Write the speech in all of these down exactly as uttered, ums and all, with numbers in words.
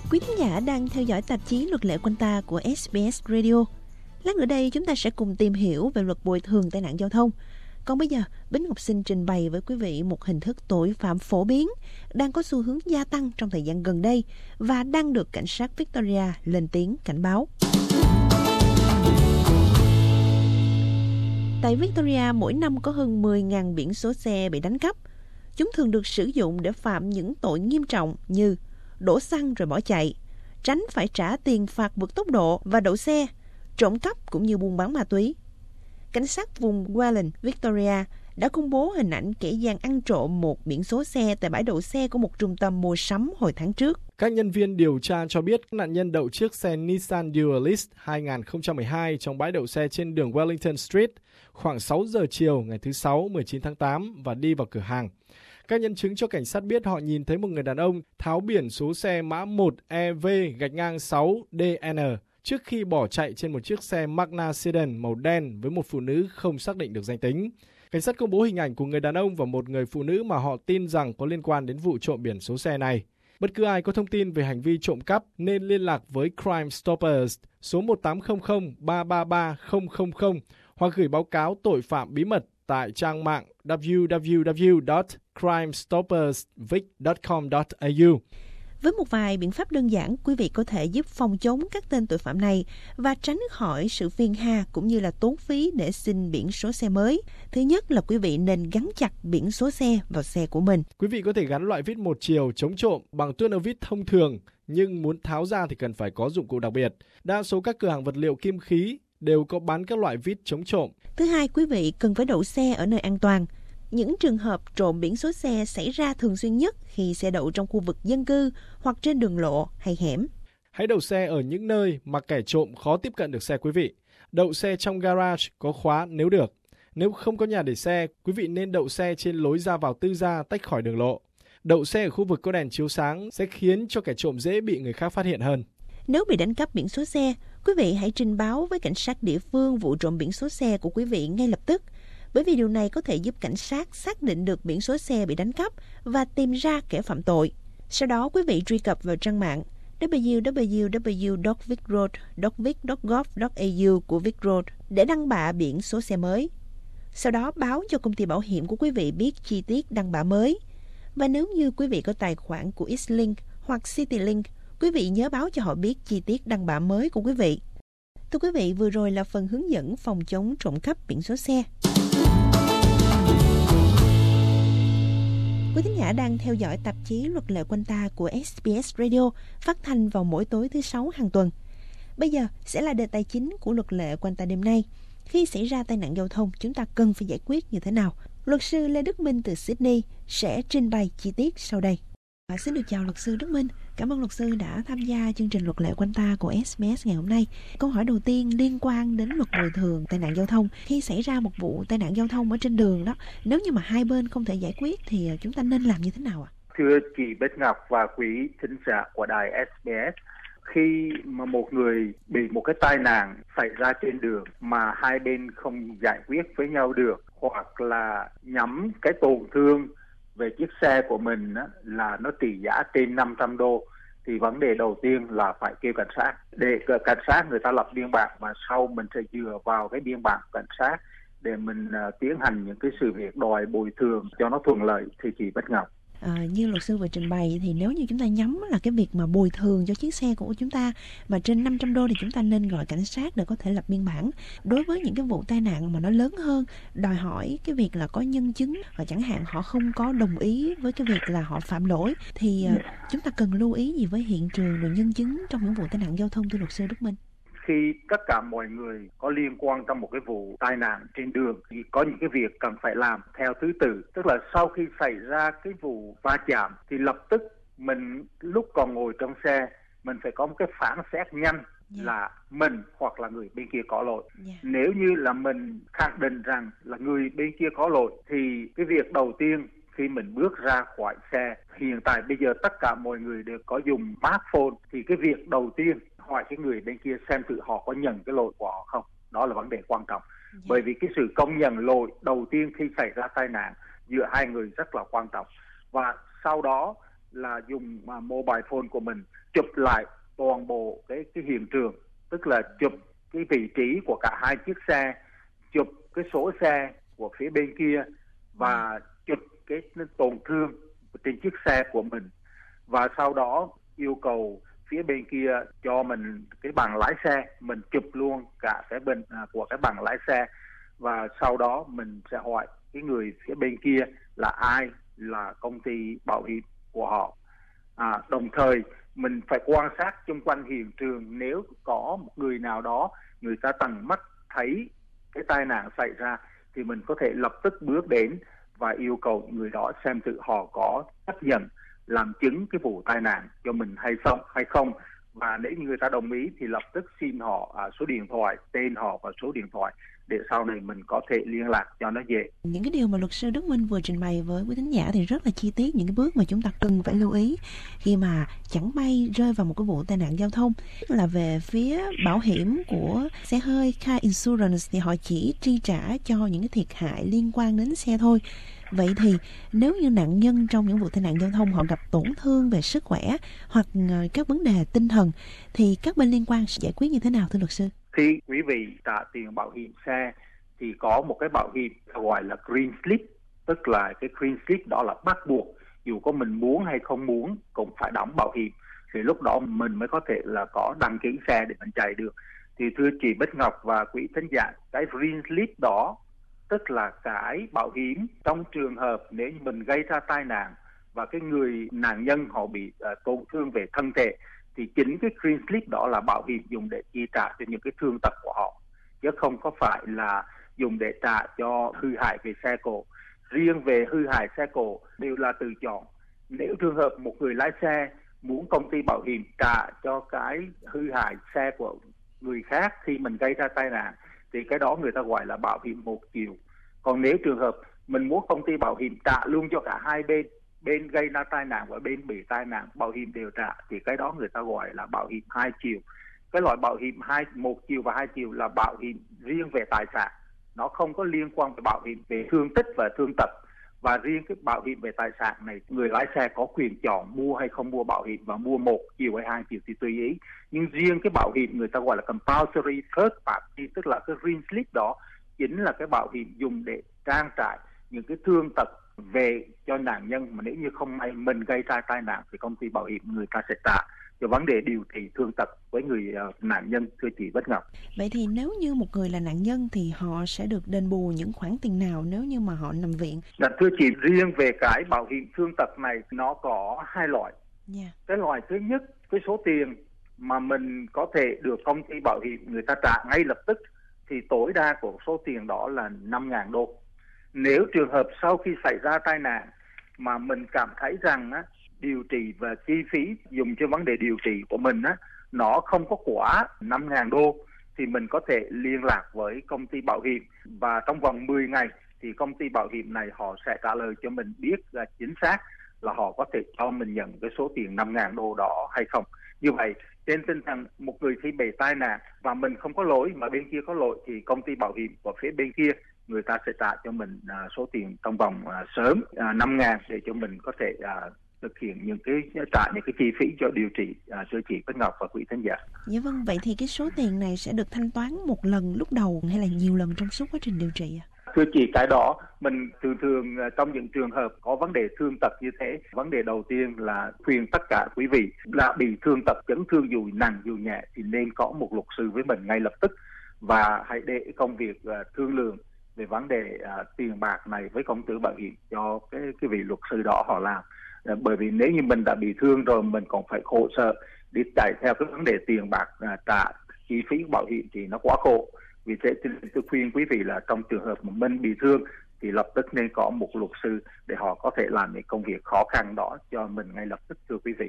Quý thính giả đang theo dõi tạp chí Luật lệ quanh ta của ét bê ét Radio. Lát nữa đây chúng ta sẽ cùng tìm hiểu về luật bồi thường tai nạn giao thông. Còn bây giờ, Bính Ngọc xin trình bày với quý vị một hình thức tội phạm phổ biến đang có xu hướng gia tăng trong thời gian gần đây và đang được cảnh sát Victoria lên tiếng cảnh báo. Tại Victoria, mỗi năm có hơn mười nghìn biển số xe bị đánh cắp. Chúng thường được sử dụng để phạm những tội nghiêm trọng như đổ xăng rồi bỏ chạy, tránh phải trả tiền phạt vượt tốc độ và đậu xe, trộm cắp cũng như buôn bán ma túy. Cảnh sát vùng Welland, Victoria đã công bố hình ảnh kẻ gian ăn trộm một biển số xe tại bãi đậu xe của một trung tâm mua sắm hồi tháng trước. Các nhân viên điều tra cho biết nạn nhân đậu chiếc xe Nissan Dualist hai không một hai trong bãi đậu xe trên đường Wellington Street khoảng sáu giờ chiều ngày thứ Sáu mười chín tháng tám và đi vào cửa hàng. Các nhân chứng cho cảnh sát biết họ nhìn thấy một người đàn ông tháo biển số xe mã một E V gạch ngang sáu D N trước khi bỏ chạy trên một chiếc xe Magna Sedan màu đen với một phụ nữ không xác định được danh tính. Cảnh sát công bố hình ảnh của người đàn ông và một người phụ nữ mà họ tin rằng có liên quan đến vụ trộm biển số xe này. Bất cứ ai có thông tin về hành vi trộm cắp nên liên lạc với Crime Stoppers số một tám không không ba ba ba không không không hoặc gửi báo cáo tội phạm bí mật tại trang mạng w w w chấm crime stoppers vic chấm com chấm a u. Với một vài biện pháp đơn giản, quý vị có thể giúp phòng chống các tên tội phạm này và tránh khỏi sự phiền hà cũng như là tốn phí để xin biển số xe mới. Thứ nhất là quý vị nên gắn chặt biển số xe vào xe của mình. Quý vị có thể gắn loại vít một chiều chống trộm bằng tuôn ơ vít thông thường, nhưng muốn tháo ra thì cần phải có dụng cụ đặc biệt. Đa số các cửa hàng vật liệu kim khí đều có bán các loại vít chống trộm. Thứ hai, quý vị cần phải đậu xe ở nơi an toàn. Những trường hợp trộm biển số xe xảy ra thường xuyên nhất khi xe đậu trong khu vực dân cư hoặc trên đường lộ hay hẻm. Hãy đậu xe ở những nơi mà kẻ trộm khó tiếp cận được xe quý vị. Đậu xe trong garage có khóa nếu được. Nếu không có nhà để xe, quý vị nên đậu xe trên lối ra vào tư gia tách khỏi đường lộ. Đậu xe ở khu vực có đèn chiếu sáng sẽ khiến cho kẻ trộm dễ bị người khác phát hiện hơn. Nếu bị đánh cắp biển số xe, quý vị hãy trình báo với cảnh sát địa phương vụ trộm biển số xe của quý vị ngay lập tức. Bởi vì điều này có thể giúp cảnh sát xác định được biển số xe bị đánh cắp và tìm ra kẻ phạm tội. Sau đó, quý vị truy cập vào trang mạng w w w chấm vicroad chấm vic chấm gov chấm a u của Vicroad để đăng bạ biển số xe mới. Sau đó, báo cho công ty bảo hiểm của quý vị biết chi tiết đăng bạ mới. Và nếu như quý vị có tài khoản của Xlink hoặc CityLink, quý vị nhớ báo cho họ biết chi tiết đăng bạ mới của quý vị. Thưa quý vị, vừa rồi là phần hướng dẫn phòng chống trộm cắp biển số xe. Quý thính giả đang theo dõi tạp chí Luật lệ quanh ta của ét bê ét Radio, phát thanh vào mỗi tối thứ Sáu hàng tuần. Bây giờ sẽ là đề tài chính của Luật lệ quanh ta đêm nay. Khi xảy ra tai nạn giao thông, chúng ta cần phải giải quyết như thế nào? Luật sư Lê Đức Minh từ Sydney sẽ trình bày chi tiết sau đây. À, xin được chào luật sư Đức Minh. Cảm ơn luật sư đã tham gia chương trình Luật lệ quanh ta của ét bê ét ngày hôm nay. Câu hỏi đầu tiên liên quan đến luật bồi thường tai nạn giao thông. Khi xảy ra một vụ tai nạn giao thông ở trên đường đó, nếu như mà hai bên không thể giải quyết thì chúng ta nên làm như thế nào ạ? Thưa chị Bích Ngọc và quý thính giả của đài ét bê ét, khi mà một người bị một cái tai nạn xảy ra trên đường mà hai bên không giải quyết với nhau được, hoặc là nhắm cái tổn thương về chiếc xe của mình á, là nó trị giá trên năm trăm đô, thì vấn đề đầu tiên là phải kêu cảnh sát. Để cảnh sát người ta lập biên bản và sau mình sẽ dựa vào cái biên bản cảnh sát để mình uh, tiến hành những cái sự việc đòi bồi thường cho nó thuận lợi thì chị Bích Ngọc. À, như luật sư vừa trình bày thì nếu như chúng ta nhắm là cái việc mà bồi thường cho chiếc xe của chúng ta mà trên năm trăm đô thì chúng ta nên gọi cảnh sát để có thể lập biên bản. Đối với những cái vụ tai nạn mà nó lớn hơn, đòi hỏi cái việc là có nhân chứng và chẳng hạn họ không có đồng ý với cái việc là họ phạm lỗi thì uh, chúng ta cần lưu ý gì với hiện trường và nhân chứng trong những vụ tai nạn giao thông, thưa luật sư Đức Minh? Khi tất cả mọi người có liên quan trong một cái vụ tai nạn trên đường thì có những cái việc cần phải làm theo thứ tự. Tức là sau khi xảy ra cái vụ va chạm thì lập tức mình lúc còn ngồi trong xe mình phải có một cái phán xét nhanh yeah. là mình hoặc là người bên kia có lỗi. Yeah. Nếu như là mình khẳng định rằng là người bên kia có lỗi thì cái việc đầu tiên khi mình bước ra khỏi xe, hiện tại bây giờ tất cả mọi người đều có dùng smartphone, thì cái việc đầu tiên hỏi cái người bên kia xem thử họ có nhận cái lỗi của họ không. Đó là vấn đề quan trọng. Yeah. Bởi vì cái sự công nhận lỗi đầu tiên khi xảy ra tai nạn giữa hai người rất là quan trọng. Và sau đó là dùng uh, mobile phone của mình chụp lại toàn bộ cái cái hiện trường, tức là chụp cái vị trí của cả hai chiếc xe, chụp cái số xe của phía bên kia và chụp cái tổn thương trên chiếc xe của mình, và sau đó yêu cầu phía bên kia cho mình cái bằng lái xe, mình chụp luôn cả cái bên à, của cái bằng lái xe, và sau đó mình sẽ hỏi cái người phía bên kia là ai, là công ty bảo hiểm của họ. À, đồng thời mình phải quan sát xung quanh hiện trường, nếu có một người nào đó người ta tận mắt thấy cái tai nạn xảy ra thì mình có thể lập tức bước đến và yêu cầu người đó xem thử họ có chấp nhận làm chứng cái vụ tai nạn cho mình hay không hay không và nếu như người ta đồng ý thì lập tức xin họ à, số điện thoại, tên họ và số điện thoại để sau này mình có thể liên lạc cho nó dễ. Những cái điều mà luật sư Đức Minh vừa trình bày với quý thính giả thì rất là chi tiết, những cái bước mà chúng ta cần phải lưu ý khi mà chẳng may rơi vào một cái vụ tai nạn giao thông. Là về phía bảo hiểm của xe hơi Car Insurance thì họ chỉ chi trả cho những cái thiệt hại liên quan đến xe thôi. Vậy thì nếu như nạn nhân trong những vụ tai nạn giao thông họ gặp tổn thương về sức khỏe hoặc các vấn đề tinh thần thì các bên liên quan sẽ giải quyết như thế nào thưa luật sư? Khi quý vị trả tiền bảo hiểm xe thì có một cái bảo hiểm gọi là green slip, tức là cái green slip đó là bắt buộc, dù có mình muốn hay không muốn cũng phải đóng bảo hiểm, thì lúc đó mình mới có thể là có đăng ký xe để mình chạy được. Thì thưa chị Bích Ngọc và quý thính giả, cái green slip đó tức là cái bảo hiểm trong trường hợp nếu mình gây ra tai nạn và cái người nạn nhân họ bị uh, tổn thương về thân thể, thì chính cái green slip đó là bảo hiểm dùng để chi trả cho những cái thương tật của họ, chứ không có phải là dùng để trả cho hư hại về xe cộ. Riêng về hư hại xe cộ đều là tự chọn. Nếu trường hợp một người lái xe muốn công ty bảo hiểm trả cho cái hư hại xe của người khác khi mình gây ra tai nạn thì cái đó người ta gọi là bảo hiểm một chiều. Còn nếu trường hợp mình muốn công ty bảo hiểm trả luôn cho cả hai bên, bên gây ra tai nạn và bên bị tai nạn bảo hiểm đều trả, thì cái đó người ta gọi là bảo hiểm hai chiều. Cái loại bảo hiểm hai một chiều và hai chiều là bảo hiểm riêng về tài sản, nó không có liên quan về bảo hiểm về thương tích và thương tật. Và riêng cái bảo hiểm về tài sản này, người lái xe có quyền chọn mua hay không mua bảo hiểm và mua một chiều hay hai chiều thì tùy ý. Nhưng riêng cái bảo hiểm người ta gọi là compulsory third party, tức là cái green slip đó chính là cái bảo hiểm dùng để trang trải những cái thương tật về cho nạn nhân, mà nếu như không may mình gây ra tai nạn thì công ty bảo hiểm người ta sẽ trả cho vấn đề điều trị thương tật với người uh, nạn nhân, thưa chị Bích Ngọc. Vậy thì nếu như một người là nạn nhân thì họ sẽ được đền bù những khoản tiền nào nếu như mà họ nằm viện? Dạ, thưa chị, riêng về cái bảo hiểm thương tật này nó có hai loại. Yeah. Cái loại thứ nhất, cái số tiền mà mình có thể được công ty bảo hiểm người ta trả ngay lập tức thì tối đa của số tiền đó là năm nghìn đô. Nếu trường hợp sau khi xảy ra tai nạn mà mình cảm thấy rằng á, điều trị và chi phí dùng cho vấn đề điều trị của mình á, nó không có quá năm nghìn đô thì mình có thể liên lạc với công ty bảo hiểm, và trong vòng mười ngày thì công ty bảo hiểm này họ sẽ trả lời cho mình biết là chính xác là họ có thể cho mình nhận cái số tiền năm nghìn đô đó hay không. Như vậy trên tinh thần một người khi bị tai nạn và mình không có lỗi mà bên kia có lỗi thì công ty bảo hiểm của phía bên kia người ta sẽ trả cho mình à, số tiền trong vòng à, sớm à, năm nghìn để cho mình có thể à, thực hiện những cái trả những cái chi phí cho điều trị à, chữa trị Bích Ngọc và quý thính giả. Dạ vâng, vậy thì cái số tiền này sẽ được thanh toán một lần lúc đầu hay là nhiều lần trong suốt quá trình điều trị ạ? Thưa chị, cái đó mình thường thường trong những trường hợp có vấn đề thương tật như thế, vấn đề đầu tiên là khuyên tất cả quý vị là bị thương tật, chấn thương dù nặng dù nhẹ thì nên có một luật sư với mình ngay lập tức, và hãy để công việc uh, thương lượng về vấn đề uh, tiền bạc này với công ty bảo hiểm cho cái cái vị luật sư đó họ làm. Uh, bởi vì nếu như mình đã bị thương rồi mình còn phải khổ sở đi chạy theo cái vấn đề tiền bạc uh, trả chi phí bảo hiểm thì nó quá khổ. Vì thế tôi khuyên quý vị là trong trường hợp mà mình bị thương thì lập tức nên có một luật sư để họ có thể làm những công việc khó khăn đó cho mình ngay lập tức, thưa quý vị.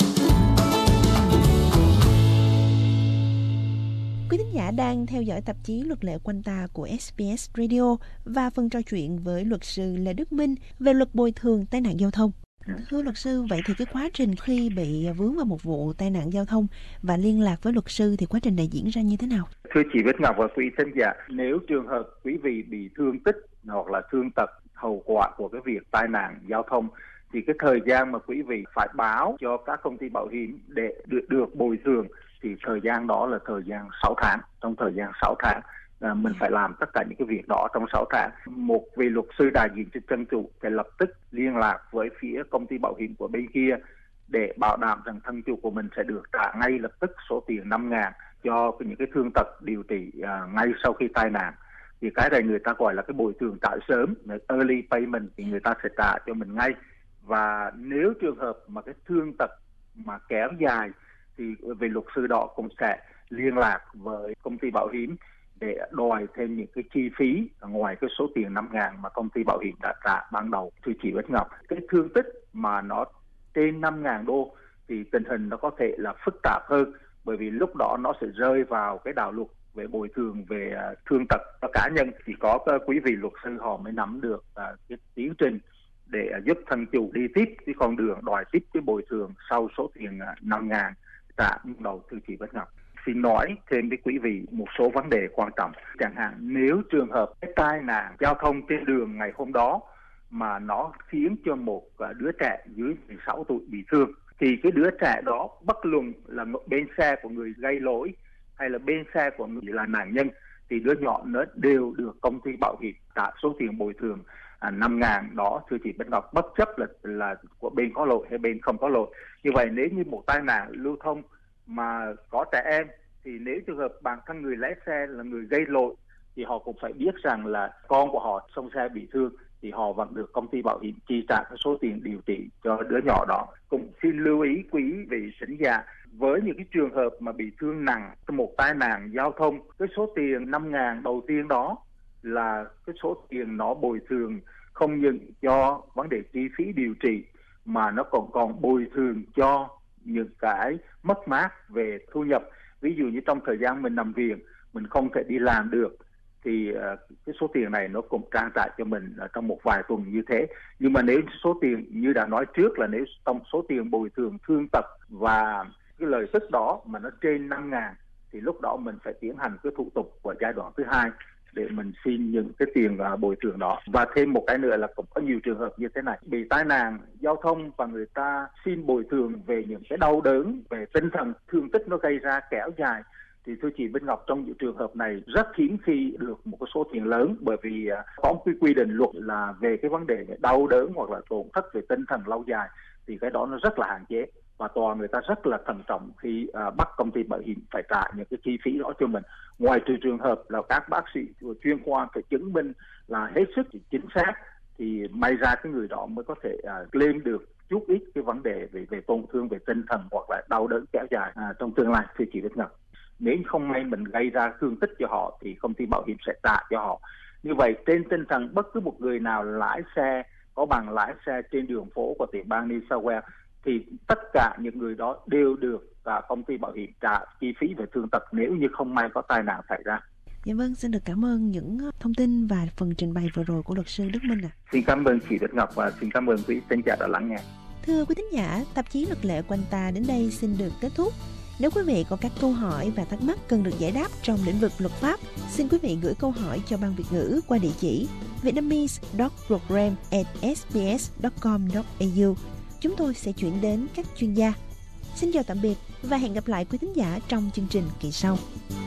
Quý thính giả đang theo dõi tạp chí Luật lệ quanh ta của ét bê ét Radio và phần trò chuyện với luật sư Lê Đức Minh về luật bồi thường tai nạn giao thông. Thưa luật sư, vậy thì cái quá trình khi bị vướng vào một vụ tai nạn giao thông và liên lạc với luật sư thì quá trình này diễn ra như thế nào? Thưa chị Bích Ngọc và quý thính giả, nếu trường hợp quý vị bị thương tích hoặc là thương tật hậu quả của cái việc tai nạn giao thông thì cái thời gian mà quý vị phải báo cho các công ty bảo hiểm để được, được bồi thường thì thời gian đó là thời gian sáu tháng. Trong thời gian sáu tháng là mình phải làm tất cả những cái việc đó trong sáu tháng. Một vị luật sư đại diện cho thân chủ phải lập tức liên lạc với phía công ty bảo hiểm của bên kia để bảo đảm rằng thân chủ của mình sẽ được trả ngay lập tức số tiền năm ngàn cho những cái thương tật điều trị à, ngay sau khi tai nạn. Thì cái này người ta gọi là cái bồi thường trả sớm, early payment, thì người ta sẽ trả cho mình ngay. Và nếu trường hợp mà cái thương tật mà kéo dài thì vị luật sư đó cũng sẽ liên lạc với công ty bảo hiểm để đòi thêm những cái chi phí ngoài cái số tiền năm ngàn mà công ty bảo hiểm đã trả ban đầu. Thưa chị Bích Ngọc, cái thương tích mà nó trên năm ngàn đô thì tình hình nó có thể là phức tạp hơn, bởi vì lúc đó nó sẽ rơi vào cái đạo luật về bồi thường về thương tật cho cá nhân. Thì có quý vị luật sư họ mới nắm được cái tiến trình để giúp thân chủ đi tiếp cái con đường đòi tiếp cái bồi thường sau số tiền năm ngàn trả ban đầu. Thưa chị Bích Ngọc, xin nói thêm với quý vị một số vấn đề quan trọng. Chẳng hạn nếu trường hợp cái tai nạn giao thông trên đường ngày hôm đó mà nó khiến cho một đứa trẻ dưới mười sáu tuổi bị thương, thì cái đứa trẻ đó bất luận là bên xe của người gây lỗi hay là bên xe của người là nạn nhân, thì đứa nhỏ nó đều được công ty bảo hiểm trả số tiền bồi thường à, năm ngàn đó. Thưa chị Bích Ngọc, bất chấp là là của bên có lỗi hay bên không có lỗi. Như vậy nếu như một tai nạn lưu thông mà có trẻ em, thì nếu trường hợp bản thân người lái xe là người gây lỗi thì họ cũng phải biết rằng là con của họ trong xe bị thương thì họ vẫn được công ty bảo hiểm chi trả số tiền điều trị cho đứa nhỏ đó. Cũng xin lưu ý quý vị thính giả, với những cái trường hợp mà bị thương nặng trong một tai nạn giao thông, cái số tiền năm ngàn đầu tiên đó là cái số tiền nó bồi thường không những cho vấn đề chi phí điều trị mà nó còn còn bồi thường cho những cái mất mát về thu nhập. Ví dụ như trong thời gian mình nằm viện, mình không thể đi làm được, thì uh, cái số tiền này nó cũng trang trải cho mình uh, trong một vài tuần như thế. Nhưng mà nếu số tiền như đã nói trước là nếu trong số tiền bồi thường thương tật và cái lời tức đó mà nó trên năm ngàn thì lúc đó mình phải tiến hành cái thủ tục của giai đoạn thứ hai để mình xin những cái tiền uh, bồi thường đó. Và thêm một cái nữa là cũng có nhiều trường hợp như thế này, bị tai nạn giao thông và người ta xin bồi thường về những cái đau đớn về tinh thần, thương tích nó gây ra kéo dài. Thì thưa chị Bích Ngọc, trong những trường hợp này rất hiếm khi được một cái số tiền lớn, bởi vì uh, có một cái quy định luật là về cái vấn đề đau đớn hoặc là tổn thất về tinh thần lâu dài thì cái đó nó rất là hạn chế, và tòa người ta rất là thận trọng khi uh, bắt công ty bảo hiểm phải trả những cái chi phí đó cho mình. Ngoài trừ trường hợp là các bác sĩ chuyên khoa phải chứng minh là hết sức chính xác thì may ra cái người đó mới có thể uh, claim được chút ít cái vấn đề về về tổn thương về tinh thần hoặc là đau đớn kéo dài uh, trong tương lai. Thưa chị Bích Ngọc, nếu không may mình gây ra thương tích cho họ thì công ty bảo hiểm sẽ trả cho họ. Như vậy trên tinh thần bất cứ một người nào lái xe có bằng lái xe trên đường phố của tiểu bang New South Wales thì tất cả những người đó đều được và công ty bảo hiểm trả chi phí về thương tật nếu như không may có tai nạn xảy ra. Dạ vâng, xin được cảm ơn những thông tin và phần trình bày vừa rồi của luật sư Đức Minh ạ. À. Xin cảm ơn chị Bích Ngọc và xin cảm ơn quý thính giả đã lắng nghe. Thưa quý thính giả, tạp chí Luật lệ của anh ta đến đây xin được kết thúc. Nếu quý vị có các câu hỏi và thắc mắc cần được giải đáp trong lĩnh vực luật pháp, xin quý vị gửi câu hỏi cho Ban Việt ngữ qua địa chỉ vietnamese dot program at s b s dot com dot a u. Chúng tôi sẽ chuyển đến các chuyên gia. Xin chào tạm biệt và hẹn gặp lại quý thính giả trong chương trình kỳ sau.